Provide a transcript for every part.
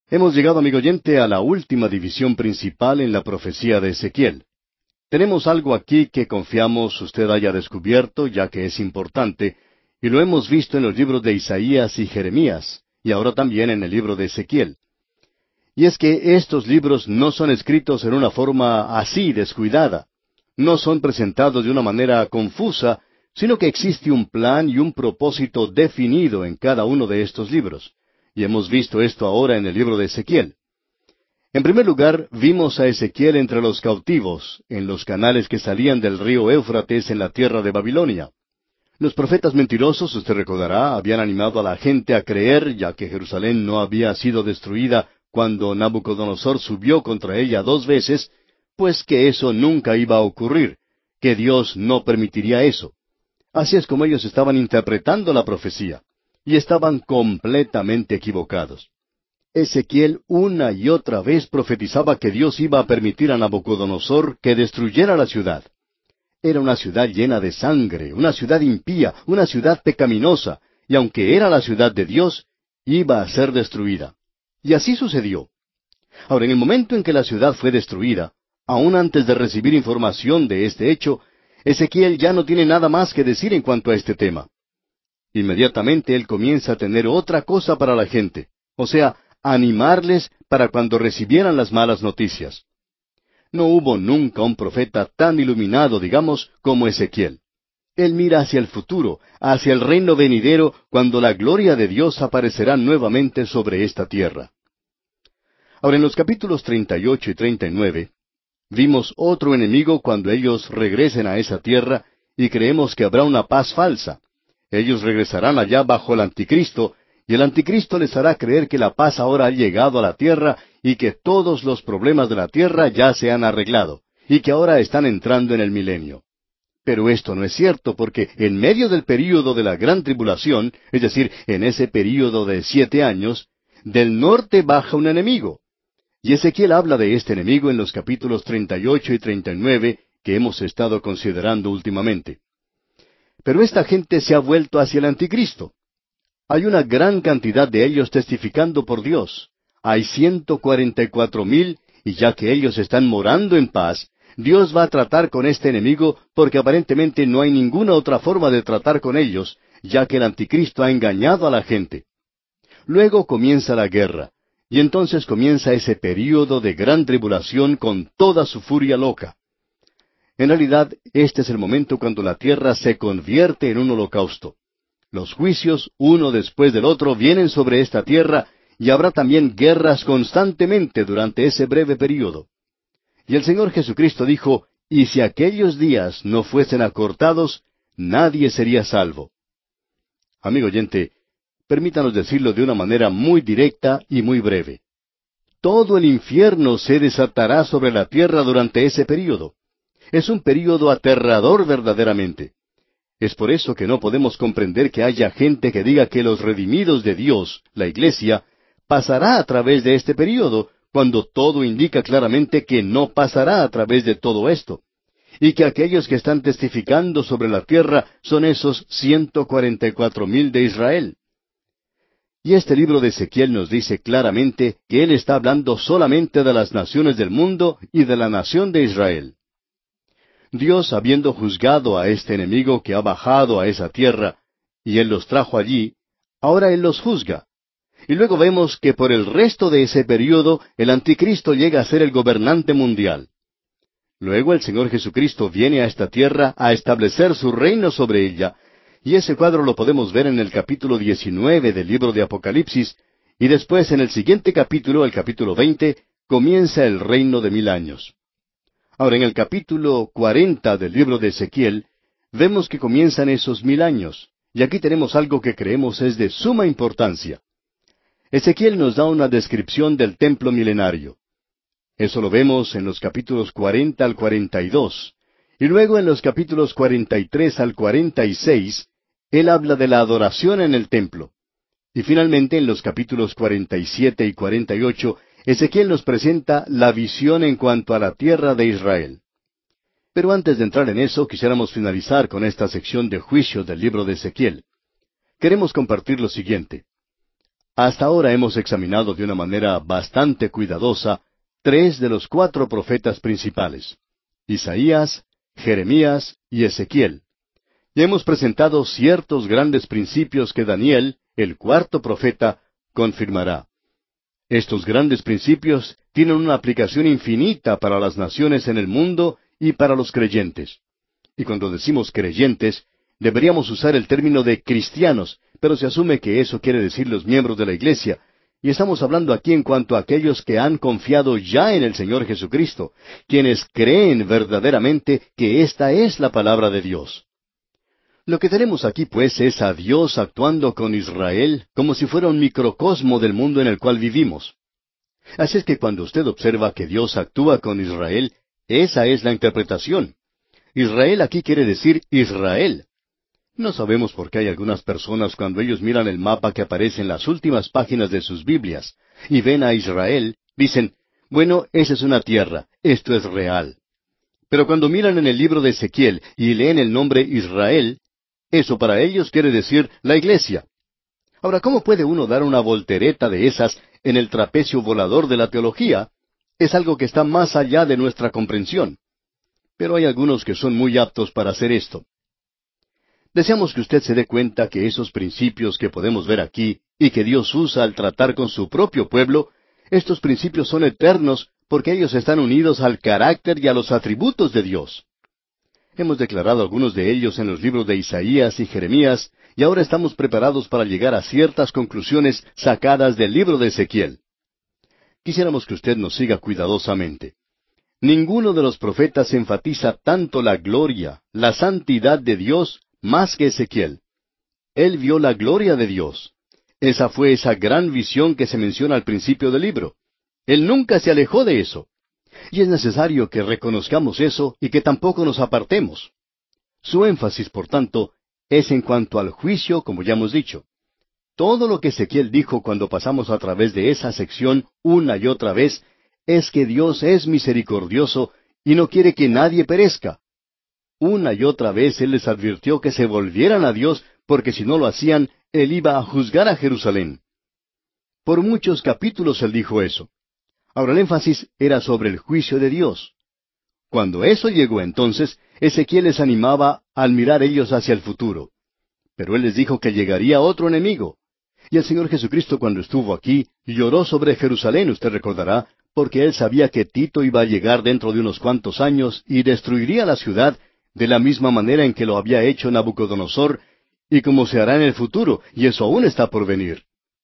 Hemos llegado, amigo oyente, a la última división principal en la profecía de Ezequiel. Tenemos algo aquí que confiamos usted haya descubierto, ya que es importante, y lo hemos visto en los libros de Isaías y Jeremías, y ahora también en el libro de Ezequiel. Y es que estos libros no son escritos en una forma así descuidada. No son presentados de una manera confusa, sino que existe un plan y un propósito definido en cada uno de estos libros. Y hemos visto esto ahora en el libro de Ezequiel. En primer lugar, vimos a Ezequiel entre los cautivos, en los canales que salían del río Éufrates en la tierra de Babilonia. Los profetas mentirosos, usted recordará, habían animado a la gente a creer, ya que Jerusalén no había sido destruida cuando Nabucodonosor subió contra ella 2 veces, pues que eso nunca iba a ocurrir, que Dios no permitiría eso. Así es como ellos estaban interpretando la profecía, y estaban completamente equivocados. Ezequiel una y otra vez profetizaba que Dios iba a permitir a Nabucodonosor que destruyera la ciudad. Era una ciudad llena de sangre, una ciudad impía, una ciudad pecaminosa, y aunque era la ciudad de Dios, iba a ser destruida. Y así sucedió. Ahora, en el momento en que la ciudad fue destruida, aún antes de recibir información de este hecho, Ezequiel ya no tiene nada más que decir en cuanto a este tema. Inmediatamente él comienza a tener otra cosa para la gente, o sea, animarles para cuando recibieran las malas noticias. No hubo nunca un profeta tan iluminado, digamos, como Ezequiel. Él mira hacia el futuro, hacia el reino venidero, cuando la gloria de Dios aparecerá nuevamente sobre esta tierra. Ahora, en los capítulos 38 y 39, vimos otro enemigo cuando ellos regresen a esa tierra, y creemos que habrá una paz falsa. Ellos regresarán allá bajo el anticristo, y el anticristo les hará creer que la paz ahora ha llegado a la tierra y que todos los problemas de la tierra ya se han arreglado, y que ahora están entrando en el milenio. Pero esto no es cierto, porque en medio del período de la gran tribulación, es decir, en ese período de 7 años, del norte baja un enemigo. Y Ezequiel habla de este enemigo en los capítulos 38 y 39 que hemos estado considerando últimamente. Pero esta gente se ha vuelto hacia el anticristo. Hay una gran cantidad de ellos testificando por Dios. Hay 144,000, y ya que ellos están morando en paz, Dios va a tratar con este enemigo porque aparentemente no hay ninguna otra forma de tratar con ellos, ya que el anticristo ha engañado a la gente. Luego comienza la guerra, y entonces comienza ese período de gran tribulación con toda su furia loca. En realidad, este es el momento cuando la tierra se convierte en un holocausto. Los juicios, uno después del otro, vienen sobre esta tierra, y habrá también guerras constantemente durante ese breve período. Y el Señor Jesucristo dijo, y si aquellos días no fuesen acortados, nadie sería salvo. Amigo oyente, permítanos decirlo de una manera muy directa y muy breve. Todo el infierno se desatará sobre la tierra durante ese período. Es un período aterrador verdaderamente. Es por eso que no podemos comprender que haya gente que diga que los redimidos de Dios, la Iglesia, pasará a través de este período, cuando todo indica claramente que no pasará a través de todo esto, y que aquellos que están testificando sobre la tierra son esos 144,000 de Israel. Y este libro de Ezequiel nos dice claramente que él está hablando solamente de las naciones del mundo y de la nación de Israel. Dios, habiendo juzgado a este enemigo que ha bajado a esa tierra, y Él los trajo allí, ahora Él los juzga. Y luego vemos que por el resto de ese período el anticristo llega a ser el gobernante mundial. Luego el Señor Jesucristo viene a esta tierra a establecer su reino sobre ella, y ese cuadro lo podemos ver en el capítulo 19 del libro de Apocalipsis, y después en el siguiente capítulo, el capítulo 20, comienza el reino de 1000 años. Ahora, en el capítulo 40 del libro de Ezequiel, vemos que comienzan esos 1000 años, y aquí tenemos algo que creemos es de suma importancia. Ezequiel nos da una descripción del templo milenario. Eso lo vemos en los capítulos 40 al 42, y luego en los capítulos 43 al 46, él habla de la adoración en el templo. Y finalmente en los capítulos 47 y 48, Ezequiel nos presenta la visión en cuanto a la tierra de Israel. Pero antes de entrar en eso, quisiéramos finalizar con esta sección de juicios del libro de Ezequiel. Queremos compartir lo siguiente. Hasta ahora hemos examinado de una manera bastante cuidadosa 3 de los 4 profetas principales: Isaías, Jeremías y Ezequiel. Y hemos presentado ciertos grandes principios que Daniel, el cuarto profeta, confirmará. Estos grandes principios tienen una aplicación infinita para las naciones en el mundo y para los creyentes. Y cuando decimos creyentes, deberíamos usar el término de cristianos, pero se asume que eso quiere decir los miembros de la Iglesia, y estamos hablando aquí en cuanto a aquellos que han confiado ya en el Señor Jesucristo, quienes creen verdaderamente que esta es la palabra de Dios. Lo que tenemos aquí, pues, es a Dios actuando con Israel como si fuera un microcosmo del mundo en el cual vivimos. Así es que cuando usted observa que Dios actúa con Israel, esa es la interpretación. Israel aquí quiere decir Israel. No sabemos por qué hay algunas personas cuando ellos miran el mapa que aparece en las últimas páginas de sus Biblias y ven a Israel, dicen, bueno, esa es una tierra, esto es real. Pero cuando miran en el libro de Ezequiel y leen el nombre Israel, eso para ellos quiere decir la iglesia. Ahora, ¿cómo puede uno dar una voltereta de esas en el trapecio volador de la teología? Es algo que está más allá de nuestra comprensión. Pero hay algunos que son muy aptos para hacer esto. Deseamos que usted se dé cuenta que esos principios que podemos ver aquí y que Dios usa al tratar con su propio pueblo, estos principios son eternos porque ellos están unidos al carácter y a los atributos de Dios. Hemos declarado algunos de ellos en los libros de Isaías y Jeremías, y ahora estamos preparados para llegar a ciertas conclusiones sacadas del libro de Ezequiel. Quisiéramos que usted nos siga cuidadosamente. Ninguno de los profetas enfatiza tanto la gloria, la santidad de Dios, más que Ezequiel. Él vio la gloria de Dios. Esa fue esa gran visión que se menciona al principio del libro. Él nunca se alejó de eso. Y es necesario que reconozcamos eso y que tampoco nos apartemos. Su énfasis, por tanto, es en cuanto al juicio, como ya hemos dicho. Todo lo que Ezequiel dijo cuando pasamos a través de esa sección una y otra vez es que Dios es misericordioso y no quiere que nadie perezca. Una y otra vez Él les advirtió que se volvieran a Dios, porque si no lo hacían, Él iba a juzgar a Jerusalén. Por muchos capítulos Él dijo eso. Ahora el énfasis era sobre el juicio de Dios. Cuando eso llegó entonces, Ezequiel les animaba al mirar ellos hacia el futuro. Pero Él les dijo que llegaría otro enemigo. Y el Señor Jesucristo cuando estuvo aquí, lloró sobre Jerusalén, usted recordará, porque Él sabía que Tito iba a llegar dentro de unos cuantos años y destruiría la ciudad de la misma manera en que lo había hecho Nabucodonosor, y como se hará en el futuro, y eso aún está por venir.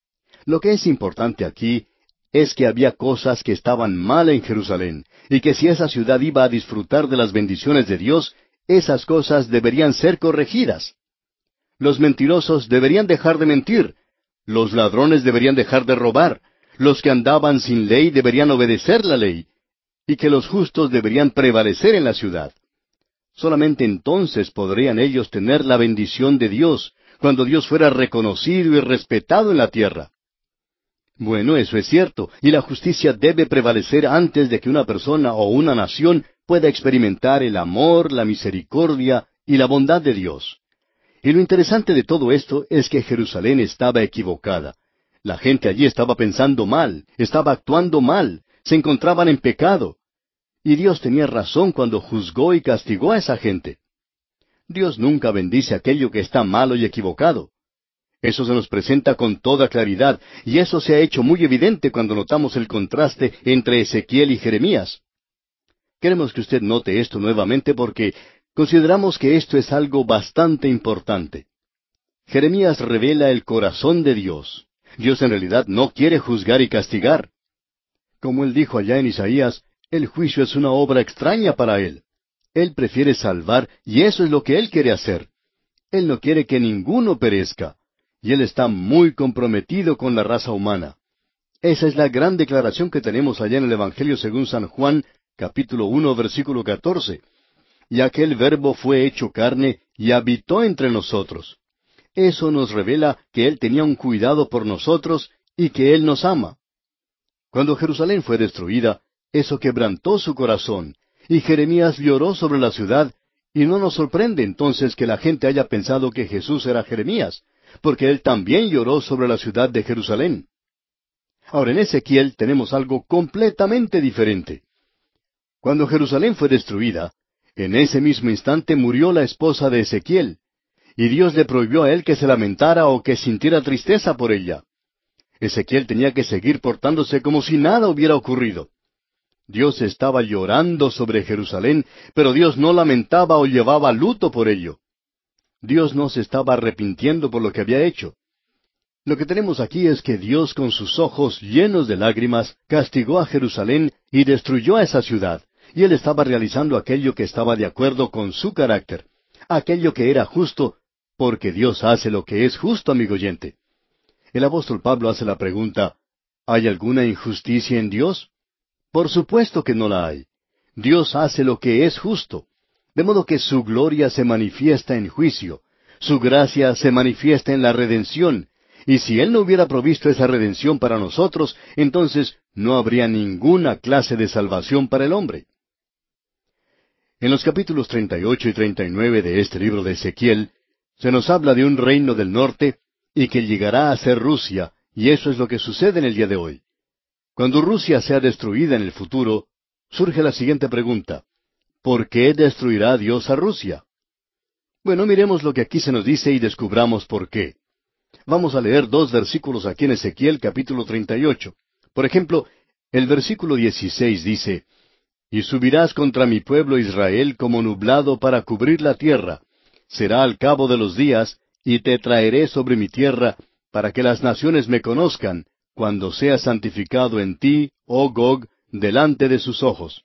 Lo que es importante aquí es que había cosas que estaban mal en Jerusalén, y que si esa ciudad iba a disfrutar de las bendiciones de Dios, esas cosas deberían ser corregidas. Los mentirosos deberían dejar de mentir, los ladrones deberían dejar de robar, los que andaban sin ley deberían obedecer la ley, y que los justos deberían prevalecer en la ciudad. Solamente entonces podrían ellos tener la bendición de Dios, cuando Dios fuera reconocido y respetado en la tierra. Bueno, eso es cierto, y la justicia debe prevalecer antes de que una persona o una nación pueda experimentar el amor, la misericordia y la bondad de Dios. Y lo interesante de todo esto es que Jerusalén estaba equivocada. La gente allí estaba pensando mal, estaba actuando mal, se encontraban en pecado. Y Dios tenía razón cuando juzgó y castigó a esa gente. Dios nunca bendice aquello que está malo y equivocado. Eso se nos presenta con toda claridad, y eso se ha hecho muy evidente cuando notamos el contraste entre Ezequiel y Jeremías. Queremos que usted note esto nuevamente porque consideramos que esto es algo bastante importante. Jeremías revela el corazón de Dios. Dios en realidad no quiere juzgar y castigar. Como él dijo allá en Isaías, el juicio es una obra extraña para él. Él prefiere salvar, y eso es lo que él quiere hacer. Él no quiere que ninguno perezca. Y Él está muy comprometido con la raza humana. Esa es la gran declaración que tenemos allá en el Evangelio según San Juan, capítulo 1, versículo 14. Y aquel Verbo fue hecho carne y habitó entre nosotros. Eso nos revela que Él tenía un cuidado por nosotros y que Él nos ama. Cuando Jerusalén fue destruida, eso quebrantó su corazón, y Jeremías lloró sobre la ciudad, y no nos sorprende entonces que la gente haya pensado que Jesús era Jeremías, porque Él también lloró sobre la ciudad de Jerusalén. Ahora, en Ezequiel tenemos algo completamente diferente. Cuando Jerusalén fue destruida, en ese mismo instante murió la esposa de Ezequiel, y Dios le prohibió a él que se lamentara o que sintiera tristeza por ella. Ezequiel tenía que seguir portándose como si nada hubiera ocurrido. Dios estaba llorando sobre Jerusalén, pero Dios no lamentaba o llevaba luto por ello. Dios no se estaba arrepintiendo por lo que había hecho. Lo que tenemos aquí es que Dios, con sus ojos llenos de lágrimas, castigó a Jerusalén y destruyó a esa ciudad, y Él estaba realizando aquello que estaba de acuerdo con su carácter, aquello que era justo, porque Dios hace lo que es justo, amigo oyente. El apóstol Pablo hace la pregunta, ¿hay alguna injusticia en Dios? Por supuesto que no la hay. Dios hace lo que es justo, de modo que su gloria se manifiesta en juicio, su gracia se manifiesta en la redención, y si Él no hubiera provisto esa redención para nosotros, entonces no habría ninguna clase de salvación para el hombre. En los capítulos 38 y 39 de este libro de Ezequiel, se nos habla de un reino del norte y que llegará a ser Rusia, y eso es lo que sucede en el día de hoy. Cuando Rusia sea destruida en el futuro, surge la siguiente pregunta: ¿por qué destruirá Dios a Rusia? Bueno, miremos lo que aquí se nos dice y descubramos por qué. Vamos a leer 2 versículos aquí en Ezequiel capítulo 38. Por ejemplo, el versículo 16 dice, «Y subirás contra mi pueblo Israel como nublado para cubrir la tierra. Será al cabo de los días, y te traeré sobre mi tierra, para que las naciones me conozcan, cuando sea santificado en ti, oh Gog, delante de sus ojos».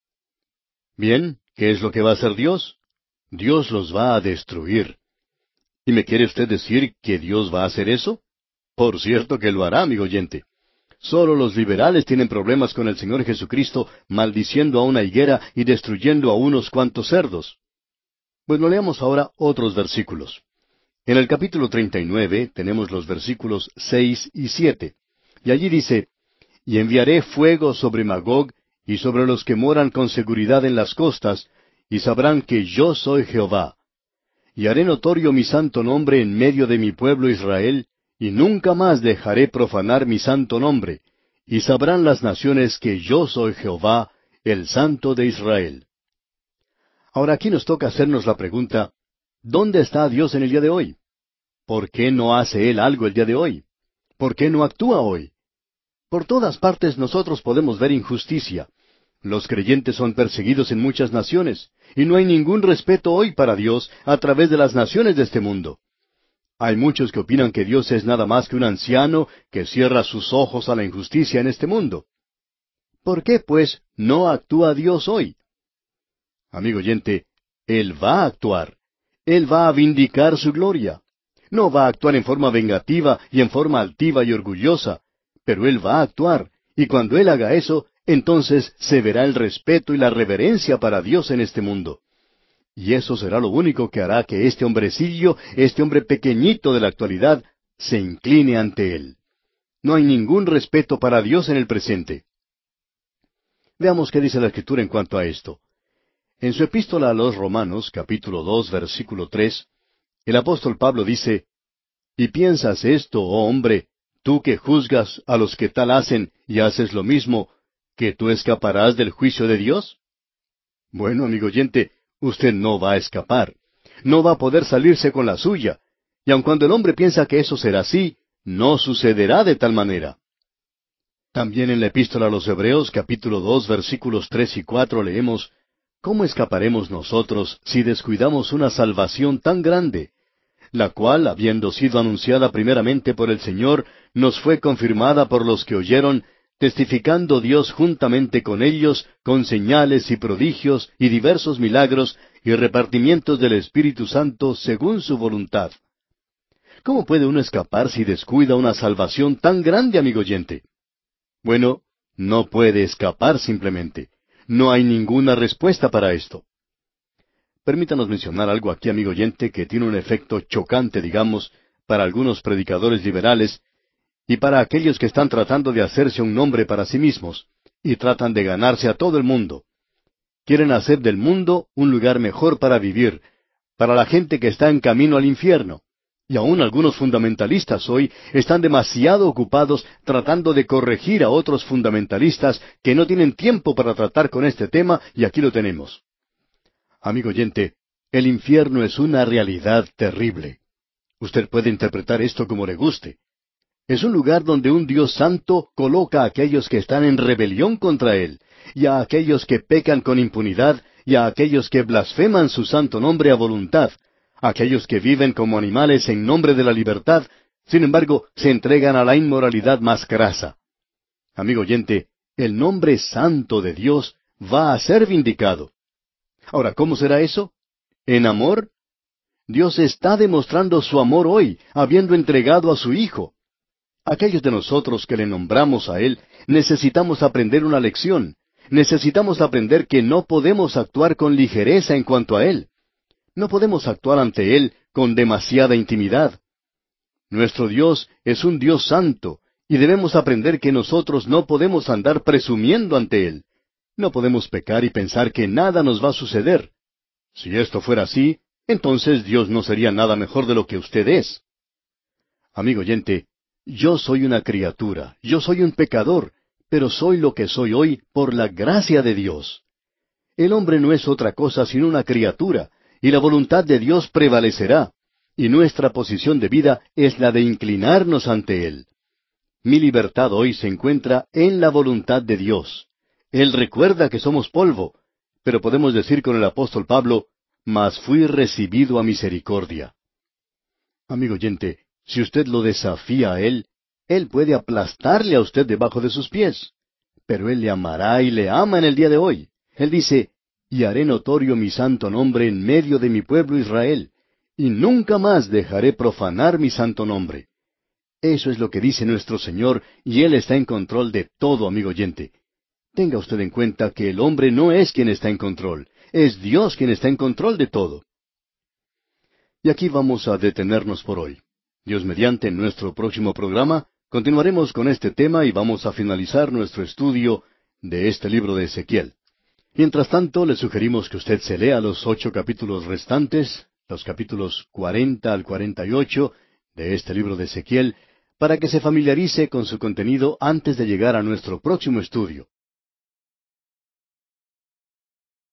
Bien, ¿qué es lo que va a hacer Dios? Dios los va a destruir. ¿Y me quiere usted decir que Dios va a hacer eso? Por cierto que lo hará, amigo oyente. Solo los liberales tienen problemas con el Señor Jesucristo maldiciendo a una higuera y destruyendo a unos cuantos cerdos. Bueno, leamos ahora otros versículos. En el capítulo 39 tenemos los versículos 6 y 7. Y allí dice, «Y enviaré fuego sobre Magog y sobre los que moran con seguridad en las costas, y sabrán que yo soy Jehová. Y haré notorio mi santo nombre en medio de mi pueblo Israel, y nunca más dejaré profanar mi santo nombre, y sabrán las naciones que yo soy Jehová, el Santo de Israel». Ahora aquí nos toca hacernos la pregunta, ¿dónde está Dios en el día de hoy? ¿Por qué no hace Él algo el día de hoy? ¿Por qué no actúa hoy? Por todas partes nosotros podemos ver injusticia. Los creyentes son perseguidos en muchas naciones, y no hay ningún respeto hoy para Dios a través de las naciones de este mundo. Hay muchos que opinan que Dios es nada más que un anciano que cierra sus ojos a la injusticia en este mundo. ¿Por qué, pues, no actúa Dios hoy? Amigo oyente, Él va a actuar. Él va a vindicar su gloria. No va a actuar en forma vengativa y en forma altiva y orgullosa, pero Él va a actuar, y cuando Él haga eso, entonces se verá el respeto y la reverencia para Dios en este mundo. Y eso será lo único que hará que este hombrecillo, este hombre pequeñito de la actualidad, se incline ante Él. No hay ningún respeto para Dios en el presente. Veamos qué dice la Escritura en cuanto a esto. En su epístola a los Romanos, capítulo 2, versículo 3, el apóstol Pablo dice, «¿Y piensas esto, oh hombre, tú que juzgas a los que tal hacen y haces lo mismo, que tú escaparás del juicio de Dios?» Bueno, amigo oyente, usted no va a escapar. No va a poder salirse con la suya. Y aun cuando el hombre piensa que eso será así, no sucederá de tal manera. También en la epístola a los Hebreos, capítulo 2, versículos 3 y 4, leemos, «¿Cómo escaparemos nosotros si descuidamos una salvación tan grande, la cual, habiendo sido anunciada primeramente por el Señor, nos fue confirmada por los que oyeron, testificando Dios juntamente con ellos, con señales y prodigios y diversos milagros y repartimientos del Espíritu Santo según su voluntad?» ¿Cómo puede uno escapar si descuida una salvación tan grande, amigo oyente? Bueno, no puede escapar simplemente. No hay ninguna respuesta para esto. Permítanos mencionar algo aquí, amigo oyente, que tiene un efecto chocante, digamos, para algunos predicadores liberales y para aquellos que están tratando de hacerse un nombre para sí mismos y tratan de ganarse a todo el mundo. Quieren hacer del mundo un lugar mejor para vivir, para la gente que está en camino al infierno. Y aún algunos fundamentalistas hoy están demasiado ocupados tratando de corregir a otros fundamentalistas que no tienen tiempo para tratar con este tema, y aquí lo tenemos. Amigo oyente, el infierno es una realidad terrible. Usted puede interpretar esto como le guste. Es un lugar donde un Dios santo coloca a aquellos que están en rebelión contra Él, y a aquellos que pecan con impunidad, y a aquellos que blasfeman su santo nombre a voluntad, a aquellos que viven como animales en nombre de la libertad, sin embargo, se entregan a la inmoralidad más grasa. Amigo oyente, el nombre santo de Dios va a ser vindicado. Ahora, ¿cómo será eso? ¿En amor? Dios está demostrando su amor hoy, habiendo entregado a su Hijo. Aquellos de nosotros que le nombramos a Él, necesitamos aprender una lección. Necesitamos aprender que no podemos actuar con ligereza en cuanto a Él. No podemos actuar ante Él con demasiada intimidad. Nuestro Dios es un Dios santo, y debemos aprender que nosotros no podemos andar presumiendo ante Él. No podemos pecar y pensar que nada nos va a suceder. Si esto fuera así, entonces Dios no sería nada mejor de lo que usted es. Amigo oyente, yo soy una criatura, yo soy un pecador, pero soy lo que soy hoy por la gracia de Dios. El hombre no es otra cosa sino una criatura, y la voluntad de Dios prevalecerá, y nuestra posición de vida es la de inclinarnos ante Él. Mi libertad hoy se encuentra en la voluntad de Dios. Él recuerda que somos polvo, pero podemos decir con el apóstol Pablo, mas fui recibido a misericordia. Amigo oyente, si usted lo desafía a Él puede aplastarle a usted debajo de sus pies. Pero Él le amará y le ama en el día de hoy. Él dice, y haré notorio mi santo nombre en medio de mi pueblo Israel, y nunca más dejaré profanar mi santo nombre. Eso es lo que dice nuestro Señor, y Él está en control de todo, amigo oyente. Tenga usted en cuenta que el hombre no es quien está en control, es Dios quien está en control de todo. Y aquí vamos a detenernos por hoy. Dios mediante, en nuestro próximo programa, continuaremos con este tema y vamos a finalizar nuestro estudio de este libro de Ezequiel. Mientras tanto, le sugerimos que usted se lea los 8 capítulos restantes, los capítulos 40 al 48 de este libro de Ezequiel, para que se familiarice con su contenido antes de llegar a nuestro próximo estudio.